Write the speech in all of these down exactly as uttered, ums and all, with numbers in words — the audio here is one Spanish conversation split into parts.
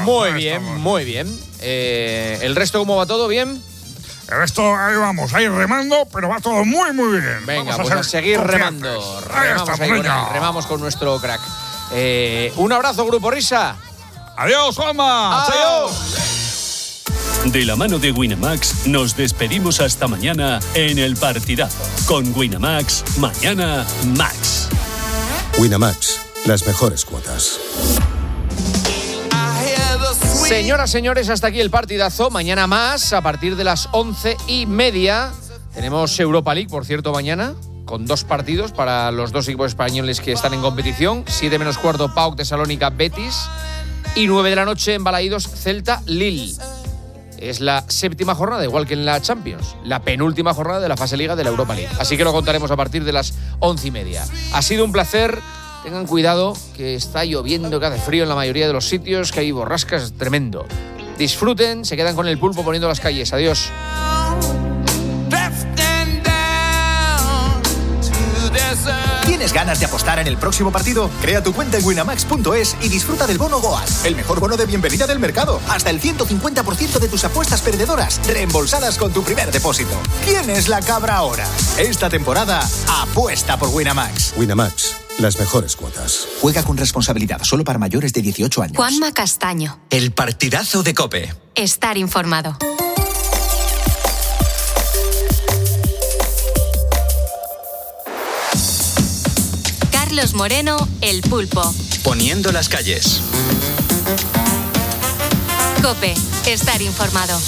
Muy bien, estamos. muy bien. Eh, ¿El resto cómo va todo? ¿Bien? El resto, ahí vamos, ahí remando, pero va todo muy, muy bien. Venga, vamos pues a, a seguir confiantes. remando. Ahí Remamos, estamos, ahí con venga. él, remamos con nuestro crack. Eh, un abrazo, Grupo Risa. Adiós, Juanma. Adiós. De la mano de Winamax, nos despedimos hasta mañana en el partidazo. Con Winamax, mañana Max. Winamax, las mejores cuotas. Señoras, señores, hasta aquí el partidazo. Mañana más, a partir de las once y media. Tenemos Europa League, por cierto, mañana, con dos partidos para los dos equipos españoles que están en competición. Siete menos cuarto, P A O K Tesalónica Betis. Y nueve de la noche en Balaídos, Celta Lille. Es la séptima jornada, igual que en la Champions. La penúltima jornada de la fase Liga de la Europa League. Así que lo contaremos a partir de las once y media. Ha sido un placer. Tengan cuidado, que está lloviendo, que hace frío en la mayoría de los sitios, que hay borrascas, tremendo. Disfruten, se quedan con el pulpo poniendo las calles. Adiós. ¿Tienes ganas de apostar en el próximo partido? Crea tu cuenta en winamax punto es y disfruta del bono Goas, el mejor bono de bienvenida del mercado. Hasta el ciento cincuenta por ciento de tus apuestas perdedoras reembolsadas con tu primer depósito. ¿Quién es la cabra ahora? Esta temporada, apuesta por Winamax. Winamax, las mejores cuotas. Juega con responsabilidad, solo para mayores de dieciocho años. Juanma Castaño. El partidazo de COPE. Estar informado. Carlos Moreno, El Pulpo. Poniendo las calles. COPE, estar informado.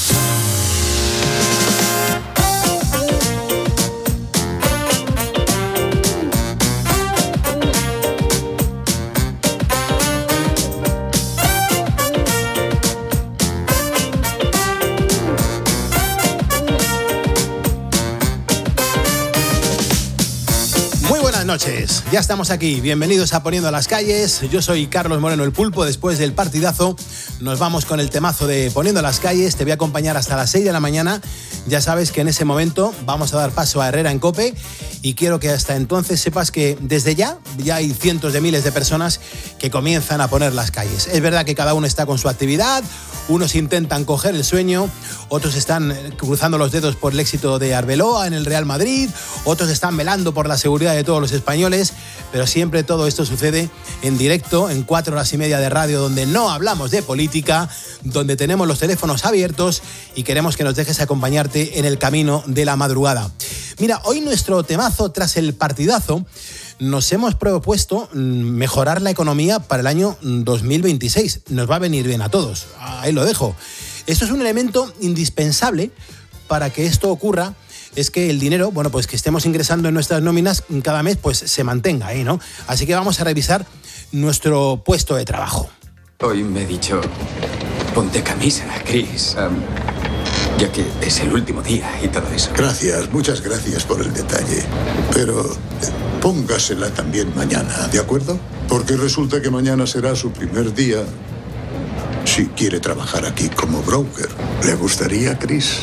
Noches, ya estamos aquí, bienvenidos a Poniendo las Calles. Yo soy Carlos Moreno, El Pulpo. Después del partidazo nos vamos con el temazo de Poniendo las Calles. Te voy a acompañar hasta las seis de la mañana. Ya sabes que en ese momento vamos a dar paso a Herrera en COPE y quiero que hasta entonces sepas que desde ya ya hay cientos de miles de personas que comienzan a poner las calles. Es verdad que cada uno está con su actividad, unos intentan coger el sueño, otros están cruzando los dedos por el éxito de Arbeloa en el Real Madrid, otros están velando por la seguridad de todos los españoles, pero siempre todo esto sucede en directo, en cuatro horas y media de radio, donde no hablamos de política, donde tenemos los teléfonos abiertos y queremos que nos dejes acompañarte en el camino de la madrugada. Mira, hoy nuestro temazo tras el partidazo, nos hemos propuesto mejorar la economía para el año dos mil veintiséis. Nos va a venir bien a todos, ahí lo dejo. Esto es un elemento indispensable para que esto ocurra, es que el dinero, bueno, pues que estemos ingresando en nuestras nóminas cada mes, pues se mantenga ahí, ¿no? Así que vamos a revisar nuestro puesto de trabajo. Hoy me he dicho, ponte camisa, Chris, um, ya que es el último día y todo eso. Gracias, muchas gracias por el detalle. Pero eh, póngasela también mañana, ¿de acuerdo? Porque resulta que mañana será su primer día si quiere trabajar aquí como broker. ¿Le gustaría, Chris?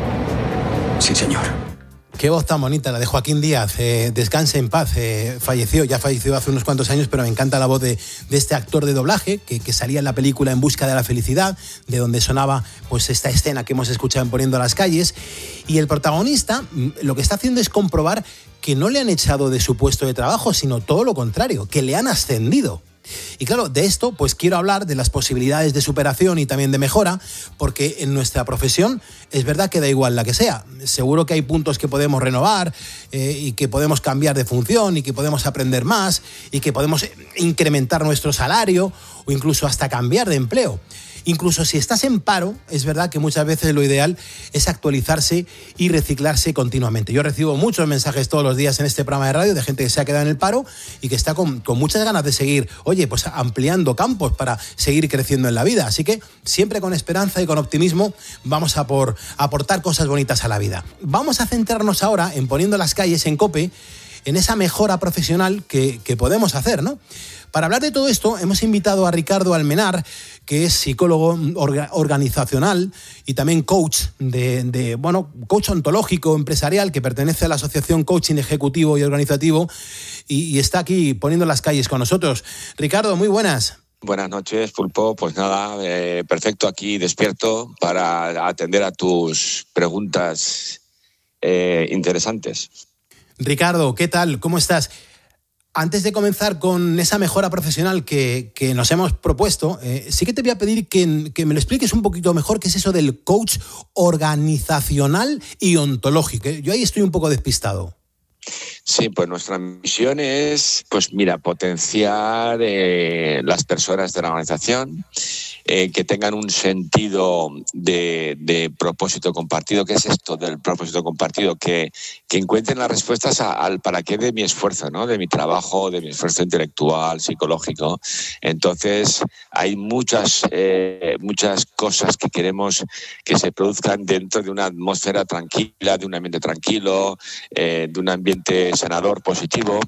Sí, señor. Qué voz tan bonita la de Joaquín Díaz, eh, descanse en paz, eh, falleció, ya falleció hace unos cuantos años, pero me encanta la voz de, de este actor de doblaje que, que salía en la película En busca de la felicidad, de donde sonaba pues esta escena que hemos escuchado en Poniendo las Calles, y el protagonista lo que está haciendo es comprobar que no le han echado de su puesto de trabajo, sino todo lo contrario, que le han ascendido. Y claro, de esto pues quiero hablar de las posibilidades de superación y también de mejora, porque en nuestra profesión es verdad que da igual la que sea. Seguro que hay puntos que podemos renovar eh, y que podemos cambiar de función y que podemos aprender más y que podemos incrementar nuestro salario o incluso hasta cambiar de empleo. Incluso si estás en paro, es verdad que muchas veces lo ideal es actualizarse y reciclarse continuamente. Yo recibo muchos mensajes todos los días en este programa de radio de gente que se ha quedado en el paro y que está con, con muchas ganas de seguir, oye, pues ampliando campos para seguir creciendo en la vida. Así que siempre con esperanza y con optimismo vamos a por aportar cosas bonitas a la vida. Vamos a centrarnos ahora en Poniendo las Calles en COPE, en esa mejora profesional que, que podemos hacer, ¿no? Para hablar de todo esto hemos invitado a Ricardo Almenar, que es psicólogo orga- organizacional y también coach de, de, bueno, coach ontológico empresarial que pertenece a la Asociación Coaching Ejecutivo y Organizativo y, y está aquí Poniendo las Calles con nosotros. Ricardo, muy buenas. Buenas noches, Pulpo. Pues nada, eh, perfecto, aquí despierto para atender a tus preguntas eh, interesantes. Ricardo, ¿qué tal? ¿Cómo estás? Antes de comenzar con esa mejora profesional que, que nos hemos propuesto, eh, sí que te voy a pedir que, que me lo expliques un poquito mejor qué es eso del coach organizacional y ontológico. Yo ahí estoy un poco despistado. Sí, pues nuestra misión es, pues mira, potenciar eh, las personas de la organización, eh, que tengan un sentido de, de propósito compartido. ¿Qué es esto del propósito compartido? Que, que encuentren las respuestas a, al para qué de mi esfuerzo, ¿no? De mi trabajo, de mi esfuerzo intelectual, psicológico. Entonces, hay muchas, eh, muchas cosas que queremos que se produzcan dentro de una atmósfera tranquila, de un ambiente tranquilo, eh, de un ambiente sanador, positivo,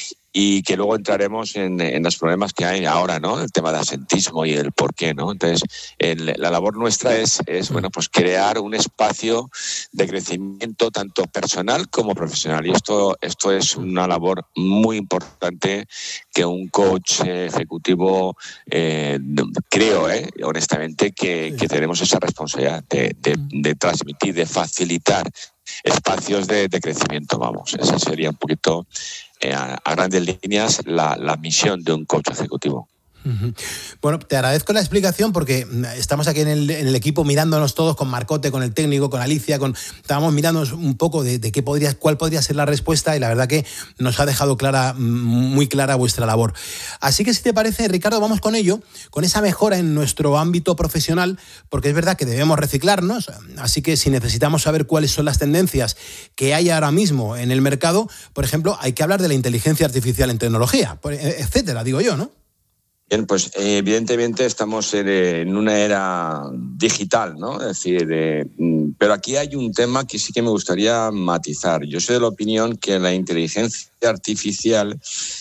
y que luego entraremos en, en los problemas que hay ahora, ¿no? El tema del asentismo y el por qué, ¿no? Entonces, el, la labor nuestra es, es, bueno, pues crear un espacio de crecimiento tanto personal como profesional. Y esto, esto es una labor muy importante que un coach ejecutivo, eh, creo, eh, honestamente, que, que tenemos esa responsabilidad de, de, de transmitir, de facilitar espacios de, de crecimiento, vamos. Esa sería un poquito, eh, a, a grandes líneas, la, la misión de un coach ejecutivo. Bueno, te agradezco la explicación porque estamos aquí en el, en el equipo mirándonos todos con Marcote, con el técnico, con Alicia, con estábamos mirándonos un poco de, de qué podría, cuál podría ser la respuesta, y la verdad que nos ha dejado clara, muy clara vuestra labor. Así que si te parece, Ricardo, vamos con ello, con esa mejora en nuestro ámbito profesional, porque es verdad que debemos reciclarnos, así que si necesitamos saber cuáles son las tendencias que hay ahora mismo en el mercado, por ejemplo, hay que hablar de la inteligencia artificial en tecnología, etcétera, digo yo, ¿no? Bien, pues eh, evidentemente estamos en, en una era digital, ¿no? Es decir, eh, pero aquí hay un tema que sí que me gustaría matizar. Yo soy de la opinión que la inteligencia artificial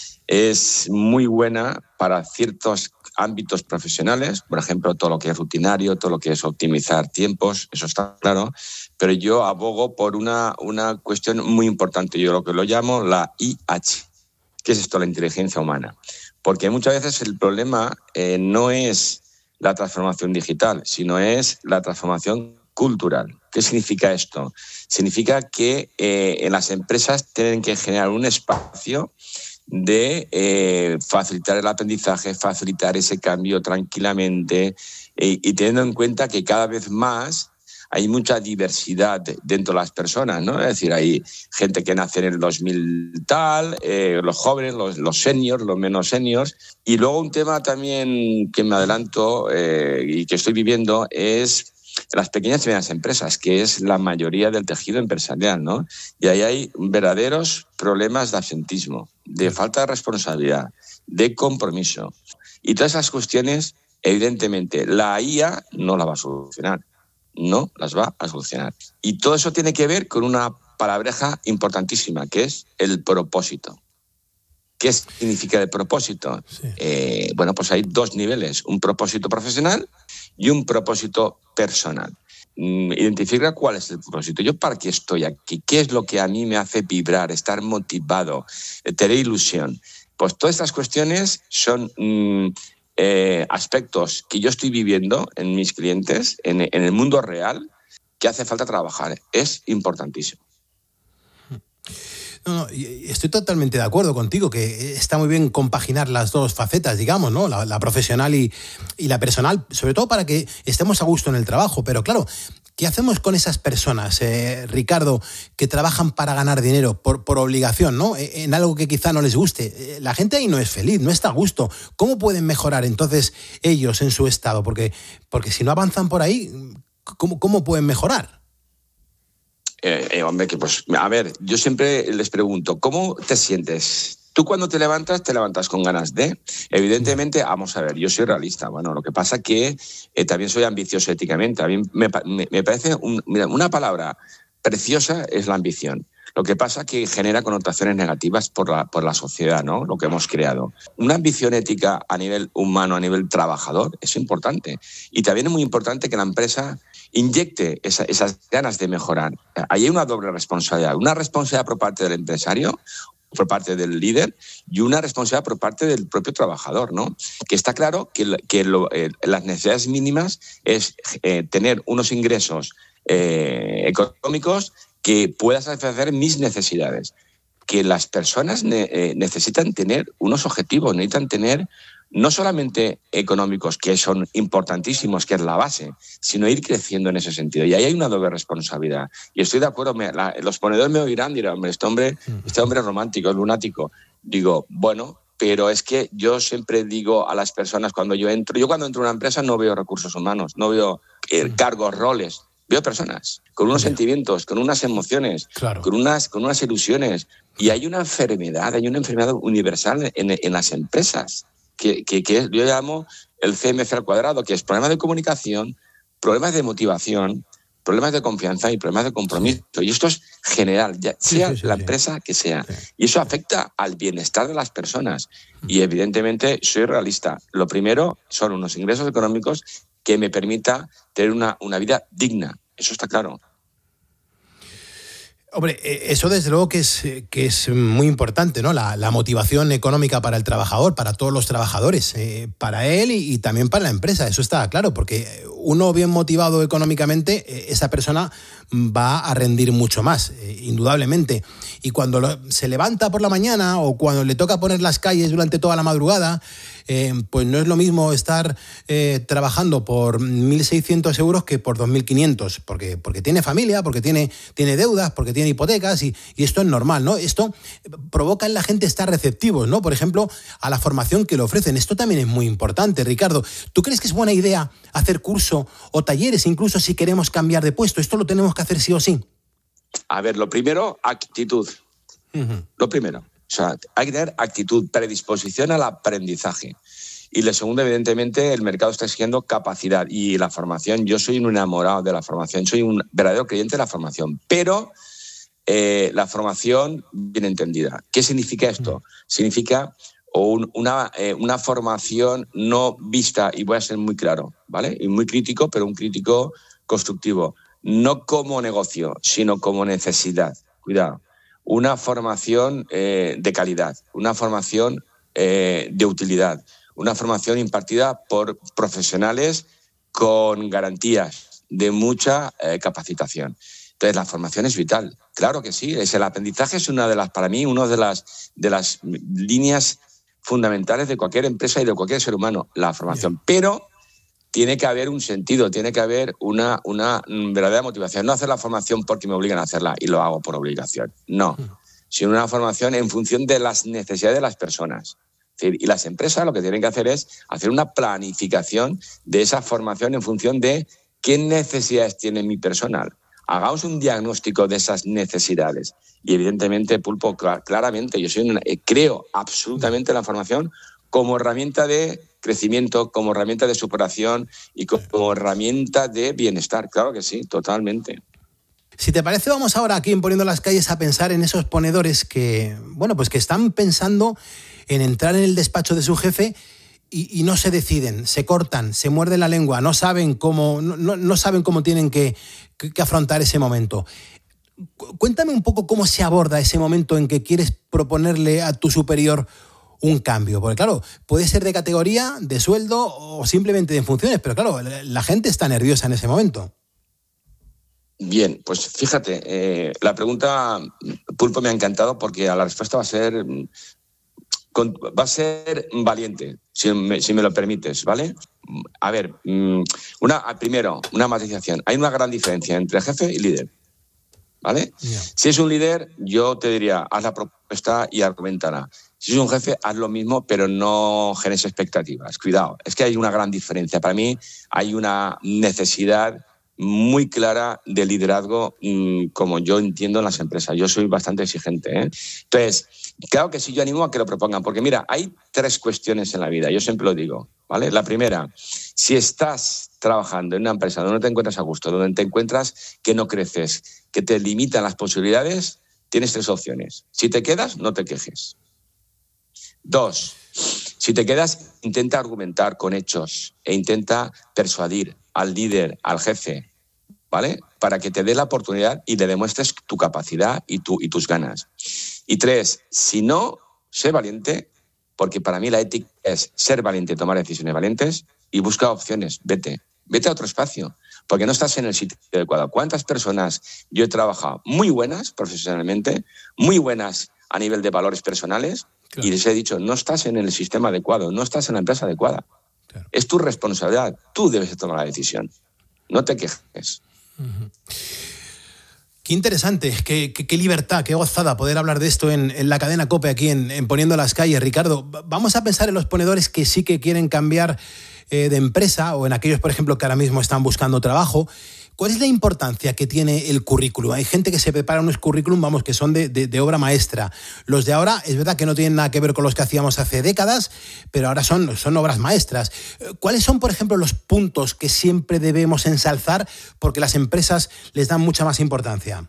es muy buena para ciertos ámbitos profesionales, por ejemplo, todo lo que es rutinario, todo lo que es optimizar tiempos, eso está claro, pero yo abogo por una, una cuestión muy importante, yo lo que lo llamo la I H. ¿Qué es esto, la inteligencia humana? Porque muchas veces el problema eh, no es la transformación digital, sino es la transformación cultural. ¿Qué significa esto? Significa que eh, en las empresas tienen que generar un espacio de eh, facilitar el aprendizaje, facilitar ese cambio tranquilamente, eh, y teniendo en cuenta que cada vez más hay mucha diversidad dentro de las personas, ¿no? Es decir, hay gente que nace en el dos mil tal, eh, los jóvenes, los, los seniors, los menos seniors. Y luego un tema también que me adelanto eh, y que estoy viviendo es las pequeñas y medianas empresas, que es la mayoría del tejido empresarial, ¿no? Y ahí hay verdaderos problemas de absentismo, de falta de responsabilidad, de compromiso. Y todas esas cuestiones, evidentemente, la I A no la va a solucionar. No las va a solucionar. Y todo eso tiene que ver con una palabreja importantísima, que es el propósito. ¿Qué significa el propósito? Sí. Eh, bueno, pues hay dos niveles, un propósito profesional y un propósito personal. Identificar cuál es el propósito. ¿Yo para qué estoy aquí? ¿Qué es lo que a mí me hace vibrar, estar motivado, tener ilusión? Pues todas estas cuestiones son Mmm, Eh, aspectos que yo estoy viviendo en mis clientes, en, en el mundo real, que hace falta trabajar. Es importantísimo. No, no, estoy totalmente de acuerdo contigo, que está muy bien compaginar las dos facetas, digamos, ¿no? La, la profesional y, y la personal, sobre todo para que estemos a gusto en el trabajo. Pero claro, ¿qué hacemos con esas personas, eh, Ricardo, que trabajan para ganar dinero por, por obligación, ¿no? En algo que quizá no les guste? La gente ahí no es feliz, no está a gusto. ¿Cómo pueden mejorar entonces ellos en su estado? Porque, porque si no avanzan por ahí, ¿cómo, cómo pueden mejorar? Eh, eh, hombre, que pues, a ver, yo siempre les pregunto, ¿cómo te sientes? Tú cuando te levantas, te levantas con ganas de... Evidentemente, vamos a ver, yo soy realista. Bueno, lo que pasa que eh, también soy ambicioso éticamente. A mí me, me, me parece... Un, mira, una palabra preciosa es la ambición. Lo que pasa que genera connotaciones negativas por la, por la sociedad, ¿no? Lo que hemos creado. Una ambición ética a nivel humano, a nivel trabajador, es importante. Y también es muy importante que la empresa inyecte esa, esas ganas de mejorar. Ahí hay una doble responsabilidad. Una responsabilidad por parte del empresario por parte del líder y una responsabilidad por parte del propio trabajador, ¿no? Que está claro que, que lo, eh, las necesidades mínimas es eh, tener unos ingresos eh, económicos que puedan satisfacer mis necesidades. Que las personas ne- eh, necesitan tener unos objetivos, necesitan tener no solamente económicos, que son importantísimos, que es la base, sino ir creciendo en ese sentido. Y ahí hay una doble responsabilidad. Y estoy de acuerdo, me, la, los ponedores me oirán, dirán, hombre, este hombre, este hombre es romántico, es lunático. Digo, bueno, pero es que yo siempre digo a las personas cuando yo entro, yo cuando entro a una empresa no veo recursos humanos, no veo eh, cargos, roles, veo personas con unos Bien. sentimientos, con unas emociones, claro. con, unas, con unas ilusiones. Y hay una enfermedad, hay una enfermedad universal en, en las empresas. Que, que, que yo llamo el C M C al cuadrado, que es problemas de comunicación, problemas de motivación, problemas de confianza y problemas de compromiso. Sí. Y esto es general, ya sea sí, sí, sí, la sí. empresa que sea. Sí. Y eso afecta al bienestar de las personas. Y evidentemente soy realista. Lo primero son unos ingresos económicos que me permita tener una, una vida digna. Eso está claro. Hombre, eso desde luego que es, que es muy importante, ¿no? La, la motivación económica para el trabajador, para todos los trabajadores, eh, para él y, y también para la empresa, eso está claro, porque uno bien motivado económicamente, eh, esa persona va a rendir mucho más, eh, indudablemente. Y cuando lo, se levanta por la mañana o cuando le toca poner las calles durante toda la madrugada, eh, pues no es lo mismo estar eh, trabajando por mil seiscientos euros que por dos mil quinientos, porque, porque tiene familia, porque tiene, tiene deudas, porque tiene hipotecas y, y esto es normal, ¿no? Esto provoca en la gente estar receptivos, ¿no? Por ejemplo, a la formación que le ofrecen. Esto también es muy importante, Ricardo. ¿Tú crees que es buena idea hacer curso o talleres, incluso si queremos cambiar de puesto? ¿Esto lo tenemos que hacer sí o sí? A ver, lo primero, actitud. Uh-huh. Lo primero. O sea, hay que tener actitud, predisposición al aprendizaje. Y lo segundo, evidentemente, el mercado está exigiendo capacidad y la formación. Yo soy un enamorado de la formación, soy un verdadero creyente de la formación, pero eh, la formación bien entendida. ¿Qué significa esto? Uh-huh. Significa un, una, eh, una formación no vista, y voy a ser muy claro, ¿vale? Y muy crítico, pero un crítico constructivo. No como negocio, sino como necesidad. Cuidado. Una formación eh, de calidad, una formación eh, de utilidad, una formación impartida por profesionales con garantías de mucha eh, capacitación. Entonces, la formación es vital. Claro que sí. Es el aprendizaje es una de las, para mí, una de las, de las líneas fundamentales de cualquier empresa y de cualquier ser humano, la formación. Bien. Pero tiene que haber un sentido, tiene que haber una, una verdadera motivación. No hacer la formación porque me obligan a hacerla y lo hago por obligación. No, sino una formación en función de las necesidades de las personas. Y las empresas lo que tienen que hacer es hacer una planificación de esa formación en función de qué necesidades tiene mi personal. Hagamos un diagnóstico de esas necesidades. Y evidentemente, Pulpo, claramente, yo soy una, creo absolutamente en la formación como herramienta de crecimiento, como herramienta de superación y como herramienta de bienestar. Claro que sí, totalmente. Si te parece, vamos ahora aquí en Poniendo las Calles a pensar en esos ponedores que, bueno, pues que están pensando en entrar en el despacho de su jefe y, y no se deciden, se cortan, se muerden la lengua, no saben cómo, no, no saben cómo tienen que, que, que afrontar ese momento. Cuéntame un poco cómo se aborda ese momento en que quieres proponerle a tu superior un cambio, porque claro, puede ser de categoría, de sueldo o simplemente de funciones, pero claro, la gente está nerviosa en ese momento. Bien, pues fíjate, eh, la pregunta, Pulpo, me ha encantado porque la respuesta va a ser va a ser valiente, si me, si me lo permites, ¿vale? A ver, una, primero, una matización. Hay una gran diferencia entre jefe y líder, ¿vale? Yeah. Si es un líder, yo te diría, haz la propuesta y argumentala. Si es un jefe, haz lo mismo, pero no generes expectativas. Cuidado, es que hay una gran diferencia. Para mí hay una necesidad muy clara de liderazgo, mmm, como yo entiendo en las empresas. Yo soy bastante exigente, ¿eh? Entonces, claro que sí, yo animo a que lo propongan, porque mira, hay tres cuestiones en la vida, yo siempre lo digo, ¿vale? La primera, si estás trabajando en una empresa donde no te encuentras a gusto, donde te encuentras que no creces, que te limitan las posibilidades, tienes tres opciones. Si te quedas, no te quejes. Dos, si te quedas, intenta argumentar con hechos e intenta persuadir al líder, al jefe, ¿vale? Para que te dé la oportunidad y le demuestres tu capacidad y, tu, y tus ganas. Y tres, si no, sé valiente, porque para mí la ética es ser valiente, tomar decisiones valientes y busca opciones. Vete, vete a otro espacio, porque no estás en el sitio adecuado. ¿Cuántas personas yo he trabajado muy buenas profesionalmente, muy buenas a nivel de valores personales, claro, y les he dicho, no estás en el sistema adecuado, no estás en la empresa adecuada? Claro. Es tu responsabilidad, tú debes tomar la decisión, no te quejes. Uh-huh. Qué interesante, qué, qué, qué libertad, qué gozada poder hablar de esto en, en la cadena COPE aquí en, en Poniendo las Calles. Ricardo, vamos a pensar en los ponedores que sí que quieren cambiar eh, de empresa, o en aquellos, por ejemplo, que ahora mismo están buscando trabajo. ¿Cuál es la importancia que tiene el currículum? Hay gente que se prepara unos currículum, vamos, que son de, de, de obra maestra. Los de ahora, es verdad que no tienen nada que ver con los que hacíamos hace décadas, pero ahora son, son obras maestras. ¿Cuáles son, por ejemplo, los puntos que siempre debemos ensalzar porque las empresas les dan mucha más importancia?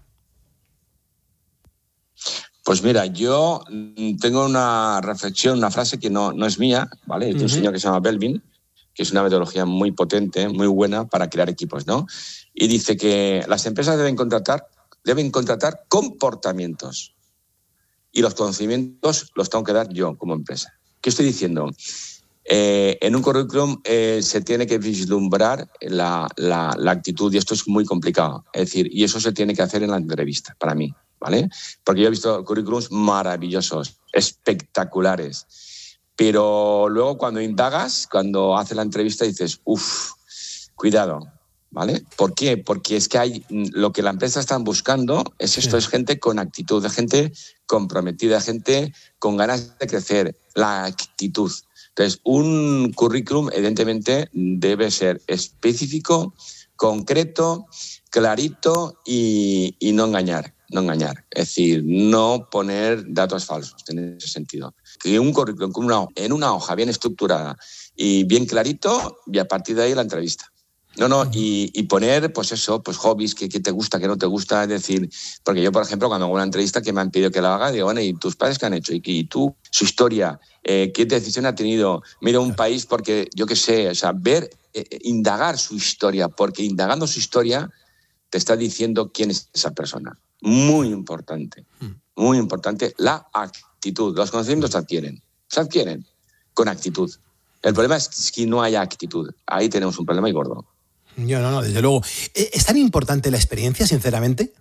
Pues mira, yo tengo una reflexión, una frase que no, no es mía, ¿vale? Es de un uh-huh. señor que se llama Belvin, que es una metodología muy potente, muy buena para crear equipos, ¿no? Y dice que las empresas deben contratar, deben contratar comportamientos y los conocimientos los tengo que dar yo como empresa. ¿Qué estoy diciendo? Eh, en un currículum eh, se tiene que vislumbrar la, la, la actitud, y esto es muy complicado. Es decir, y eso se tiene que hacer en la entrevista, para mí, ¿vale? Porque yo he visto currículums maravillosos, espectaculares. Pero luego cuando indagas, cuando haces la entrevista dices, uff, cuidado, ¿vale? ¿Por qué? Porque es que hay lo que la empresa está buscando es esto, sí. Es gente con actitud, de gente comprometida, gente con ganas de crecer, la actitud. Entonces, un currículum evidentemente debe ser específico, concreto, clarito y, y no engañar. No engañar, es decir, no poner datos falsos en ese sentido. Que un currículum con una, en una hoja bien estructurada y bien clarito, y a partir de ahí la entrevista. No, no, y, y poner, pues eso, pues hobbies, que, que te gusta, que no te gusta, es decir, porque yo, por ejemplo, cuando hago una entrevista que me han pedido que la haga, digo, bueno, ¿y tus padres qué han hecho? ¿Y, y tú, su historia? Eh, ¿Qué decisión ha tenido? Mira un país porque, yo qué sé, o sea, ver, eh, indagar su historia, porque indagando su historia te está diciendo quién es esa persona. Muy importante, muy importante, la actitud. Los conocimientos se adquieren, se adquieren con actitud. El problema es que no haya actitud. Ahí tenemos un problema y gordo. Yo no, no, desde luego. ¿Es tan importante la experiencia, sinceramente?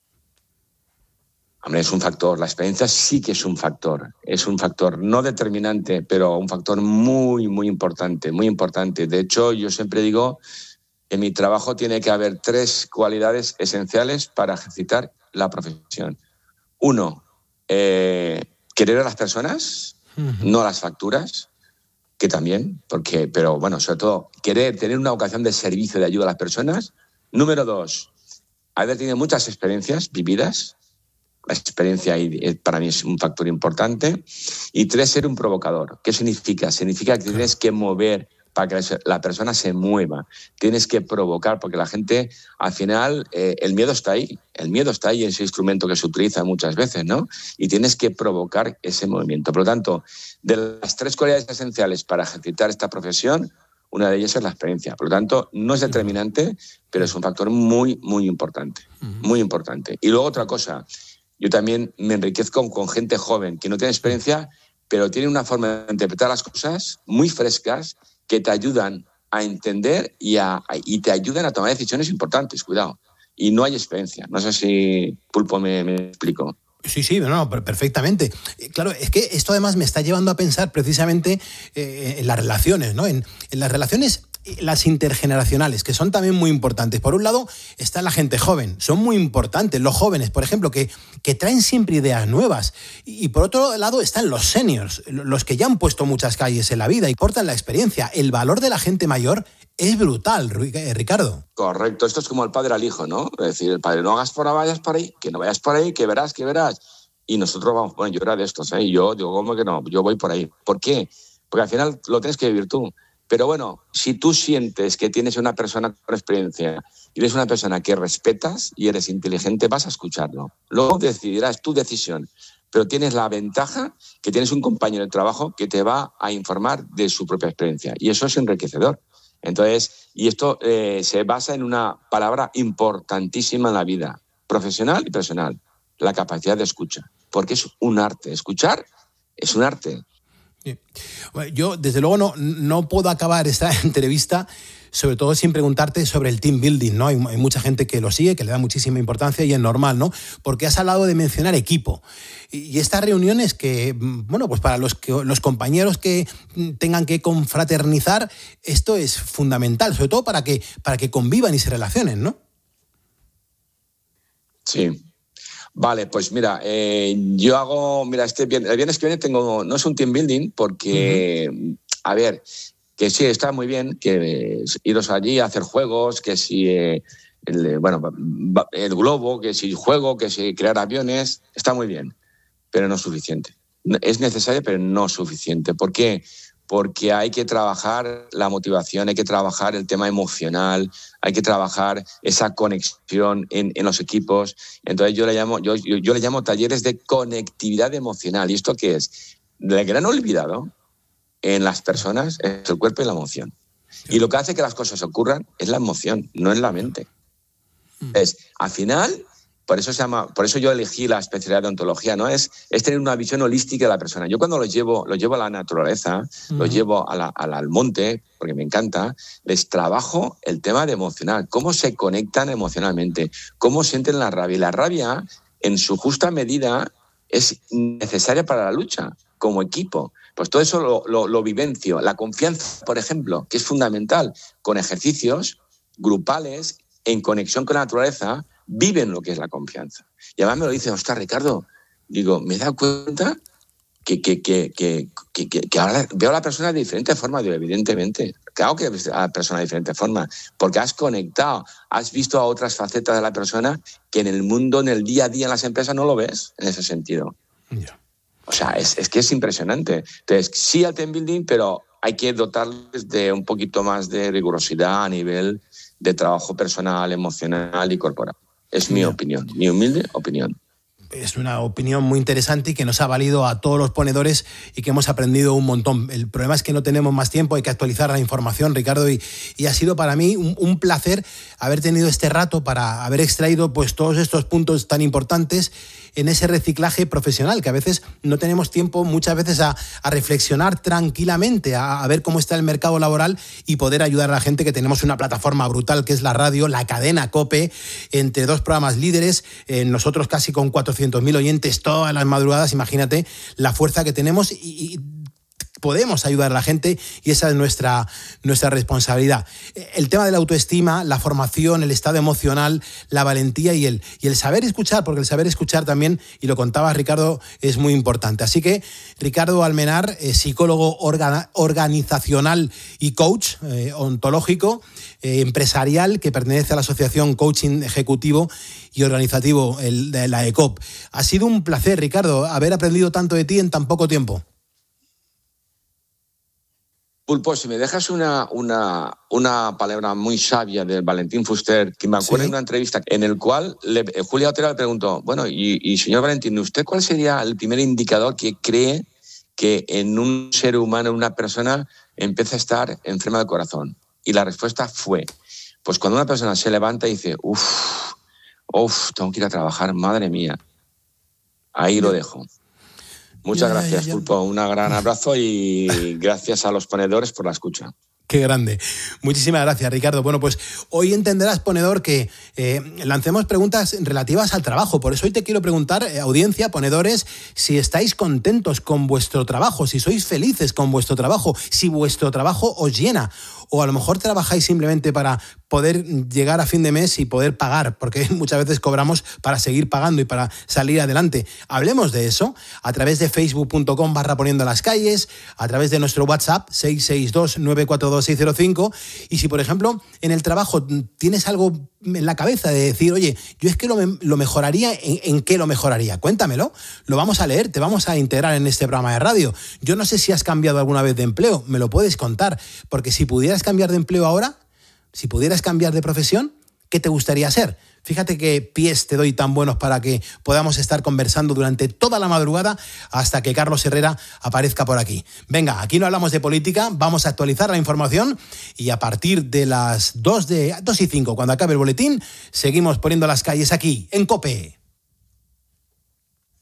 Hombre, es un factor. La experiencia sí que es un factor. Es un factor no determinante, pero un factor muy, muy importante, muy importante. De hecho, yo siempre digo, en mi trabajo tiene que haber tres cualidades esenciales para ejercitar la profesión. Uno, eh, querer a las personas, uh-huh. no a las facturas, que también, porque, pero bueno, sobre todo, querer tener una vocación de servicio, de ayuda a las personas. Número dos, haber tenido muchas experiencias vividas. La experiencia ahí para mí es un factor importante. Y tres, ser un provocador. ¿Qué significa? Significa que tienes que mover para que la persona se mueva. Tienes que provocar, porque la gente, al final, eh, el miedo está ahí. El miedo está ahí, ese instrumento que se utiliza muchas veces, ¿no? Y tienes que provocar ese movimiento. Por lo tanto, de las tres cualidades esenciales para ejercitar esta profesión, una de ellas es la experiencia. Por lo tanto, no es determinante, pero es un factor muy, muy importante. Muy importante. Y luego otra cosa, yo también me enriquezco con gente joven que no tiene experiencia, pero tiene una forma de interpretar las cosas muy frescas, que te ayudan a entender y, a, y te ayudan a tomar decisiones importantes, cuidado. Y no hay experiencia. No sé si, Pulpo, me, me explico. Sí, sí, no, perfectamente. Claro, es que esto además me está llevando a pensar precisamente eh, en las relaciones, ¿no? En, en las relaciones, las intergeneracionales, que son también muy importantes. Por un lado está la gente joven, son muy importantes. Los jóvenes, por ejemplo, que, que traen siempre ideas nuevas. Y, y por otro lado están los seniors, los que ya han puesto muchas calles en la vida y portan la experiencia. El valor de la gente mayor es brutal, Ricardo. Correcto, esto es como el padre al hijo, ¿no? Es decir, el padre, no hagas por ahí, vayas por ahí, que no vayas por ahí, que verás, que verás. Y nosotros vamos, bueno, yo era de estos, ¿eh? Y yo digo, ¿cómo que no? Yo voy por ahí. ¿Por qué? Porque al final lo tienes que vivir tú. Pero bueno, si tú sientes que tienes una persona con experiencia y eres una persona que respetas y eres inteligente, vas a escucharlo. Luego decidirás tu decisión, pero tienes la ventaja que tienes un compañero de trabajo que te va a informar de su propia experiencia y eso es enriquecedor. Entonces, y esto eh, se basa en una palabra importantísima en la vida, profesional y personal, la capacidad de escucha. porque es un arte. Escuchar es un arte. Sí. Yo, desde luego, no, no puedo acabar esta entrevista sobre todo sin preguntarte sobre el team building, ¿no? Hay, hay mucha gente que lo sigue, que le da muchísima importancia y es normal, ¿no? Porque has hablado de mencionar equipo. Y, y estas reuniones que, bueno, pues para los, que, los compañeros que tengan que confraternizar, esto es fundamental, sobre todo para que, para que convivan y se relacionen, ¿no? Sí. Vale, pues mira, eh, yo hago, mira, este viernes, el viernes que viene tengo, no es un team building porque, uh-huh. a ver, que sí, está muy bien que eh, iros allí a hacer juegos, que si, eh, el, bueno, el globo, que si juego, que si crear aviones, está muy bien, pero no es suficiente. Es necesario, pero no suficiente. ¿Por qué? Porque hay que trabajar la motivación, hay que trabajar el tema emocional, hay que trabajar esa conexión en, en los equipos. Entonces yo le llamo, yo, yo, yo le llamo talleres de conectividad emocional. ¿Y esto qué es? El gran olvidado en las personas es el cuerpo y la emoción. Y lo que hace que las cosas ocurran es la emoción, no es la mente. Es, al final, por eso se llama, por eso yo elegí la especialidad de ontología, ¿no? Es, es tener una visión holística de la persona. Yo cuando los llevo, los llevo a la naturaleza, uh-huh. los llevo a la, a la, al monte, porque me encanta, les trabajo el tema de emocional, cómo se conectan emocionalmente, cómo sienten la rabia. Y la rabia, en su justa medida, es necesaria para la lucha, como equipo. Pues todo eso lo, lo, lo vivencio. La confianza, por ejemplo, que es fundamental, con ejercicios grupales, en conexión con la naturaleza, viven lo que es la confianza. Y además me lo dice, ostras, Ricardo, digo, me he dado cuenta que, que, que, que, que, que ahora veo a la persona de diferente forma. Digo, evidentemente, claro que ves a la persona de diferente forma, porque has conectado, has visto a otras facetas de la persona que en el mundo, en el día a día, en las empresas no lo ves en ese sentido. Yeah. O sea, es, es que es impresionante. Entonces, sí al team building, pero hay que dotarles de un poquito más de rigurosidad a nivel de trabajo personal, emocional y corporal. Es mi opinión, mi humilde opinión. Es una opinión muy interesante y que nos ha valido a todos los ponedores y que hemos aprendido un montón. El problema es que no tenemos más tiempo, hay que actualizar la información, Ricardo, y, y ha sido para mí un, un placer haber tenido este rato para haber extraído pues, todos estos puntos tan importantes en ese reciclaje profesional, que a veces no tenemos tiempo muchas veces a, a reflexionar tranquilamente, a, a ver cómo está el mercado laboral y poder ayudar a la gente, que tenemos una plataforma brutal que es la radio, la cadena COPE, entre dos programas líderes, eh, nosotros casi con cuatrocientos mil oyentes todas las madrugadas. Imagínate la fuerza que tenemos y, y podemos ayudar a la gente, y esa es nuestra, nuestra responsabilidad. El tema de la autoestima, la formación, el estado emocional, la valentía y el, y el saber escuchar, porque el saber escuchar también, y lo contaba Ricardo, es muy importante. Así que Ricardo Almenar, eh, psicólogo orga, organizacional y coach eh, ontológico, eh, empresarial, que pertenece a la Asociación Coaching Ejecutivo y Organizativo, el, de la E C O P. Ha sido un placer, Ricardo, haber aprendido tanto de ti en tan poco tiempo. Pulpo, si me dejas una, una, una palabra muy sabia de Valentín Fuster, que me acuerdo, sí, de una entrevista en el cual le, Julia Otero le preguntó, bueno, y, y señor Valentín, ¿usted cuál sería el primer indicador que cree que en un ser humano, en una persona, empieza a estar enferma del corazón? Y la respuesta fue, pues cuando una persona se levanta y dice, uff, uff, tengo que ir a trabajar, madre mía. Ahí lo dejo. Muchas ya, gracias, ya, ya. Pulpo. Un gran abrazo y gracias a los ponedores por la escucha. Qué grande. Muchísimas gracias, Ricardo. Bueno, pues hoy entenderás, ponedor, que eh, lancemos preguntas relativas al trabajo. Por eso hoy te quiero preguntar, eh, audiencia, ponedores, si estáis contentos con vuestro trabajo, si sois felices con vuestro trabajo, si vuestro trabajo os llena, o a lo mejor trabajáis simplemente para poder llegar a fin de mes y poder pagar, porque muchas veces cobramos para seguir pagando y para salir adelante. Hablemos de eso a través de facebook punto com barra poniendo las calles, a través de nuestro WhatsApp seis seis dos nueve cuatro dos seis cero cinco, y si por ejemplo en el trabajo tienes algo en la cabeza de decir, oye, yo es que lo, lo mejoraría, ¿en, ¿en qué lo mejoraría? Cuéntamelo, lo vamos a leer, te vamos a integrar en este programa de radio. Yo no sé si has cambiado alguna vez de empleo, me lo puedes contar, porque si pudieras cambiar de empleo ahora, si pudieras cambiar de profesión, ¿qué te gustaría hacer? Fíjate qué pies te doy tan buenos para que podamos estar conversando durante toda la madrugada hasta que Carlos Herrera aparezca por aquí. Venga, aquí no hablamos de política, vamos a actualizar la información y a partir de las dos y cinco, cuando acabe el boletín, seguimos poniendo las calles aquí, en COPE.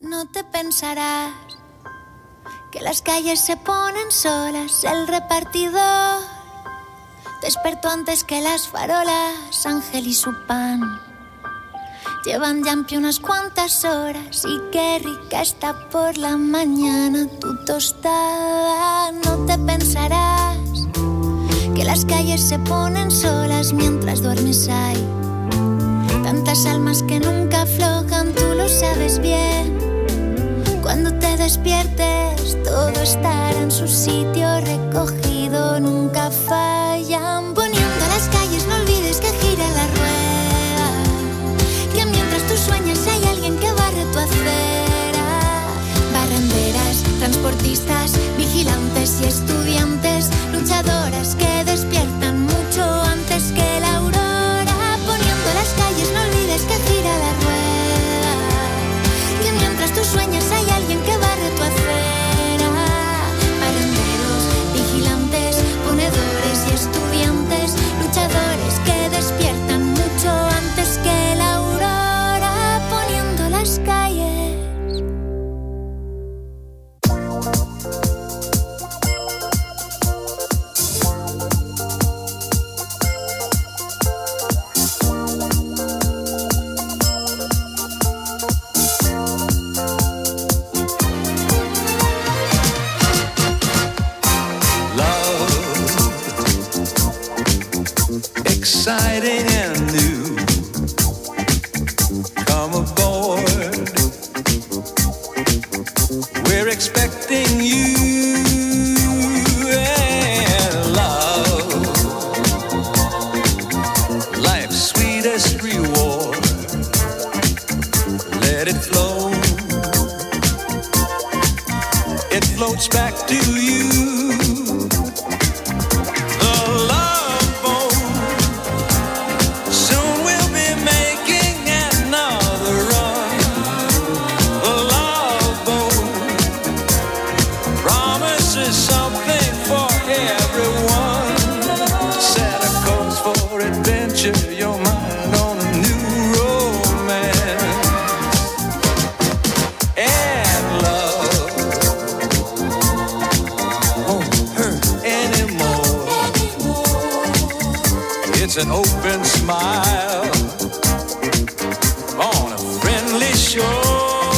No te pensarás que las calles se ponen solas, el repartidor despertó antes que las farolas, Ángel y su pan llevan ya en pie unas cuantas horas y qué rica está por la mañana tu tostada. No te pensarás que las calles se ponen solas mientras duermes hay tantas almas que nunca aflojan, tú lo sabes bien. Cuando te despiertes todo estará en su sitio recogido, nunca fallan. Poniendo las calles no olvides que gira la rueda, que mientras tú sueñas hay alguien que barre tu acera. Barrenderas, transportistas, vigilantes y estudiantes, luchadoras que despiertan mucho antes que la aurora. Poniendo las calles no olvides que gira la rueda, que mientras tú sueñas hay alguien que barre tu acera. Barrenderos, vigilantes, ponedores y estudiantes, luchadores que despiertan mucho antes que la aurora. Poniendo las calles. Exciting and new. Come aboard. We're expecting you and love. Life's sweetest reward. Let it flow. It floats back to you. Your mind on a new romance and love won't hurt anymore. It's an open smile on a friendly shore.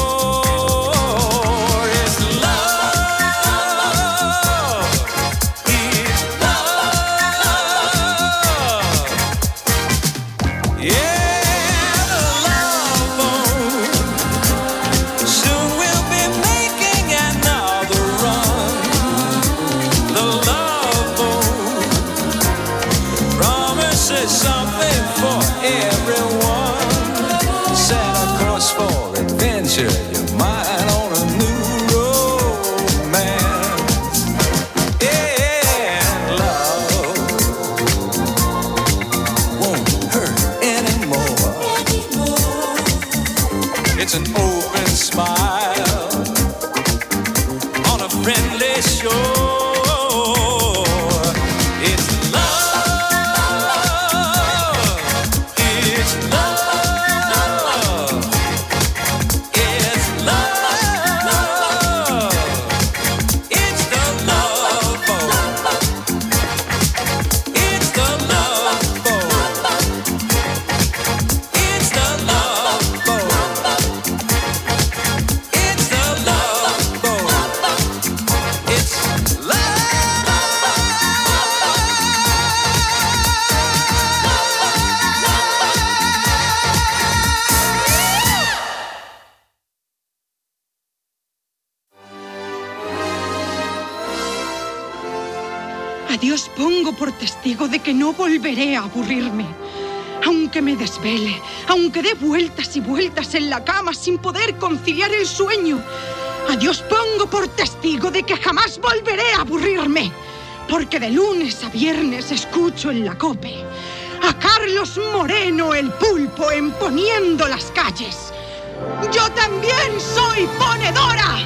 A Dios pongo por testigo de que no volveré a aburrirme. Aunque me desvele, aunque dé vueltas y vueltas en la cama sin poder conciliar el sueño. A Dios pongo por testigo de que jamás volveré a aburrirme. Porque de lunes a viernes escucho en la COPE a Carlos Moreno, el pulpo, en Poniendo las calles. ¡Yo también soy ponedora!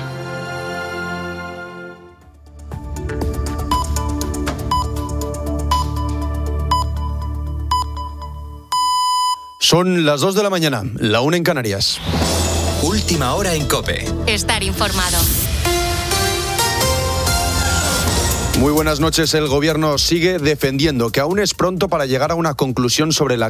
Son las dos de la mañana, la una en Canarias. Última hora en COPE. Estar informado. Muy buenas noches. El Gobierno sigue defendiendo que aún es pronto para llegar a una conclusión sobre la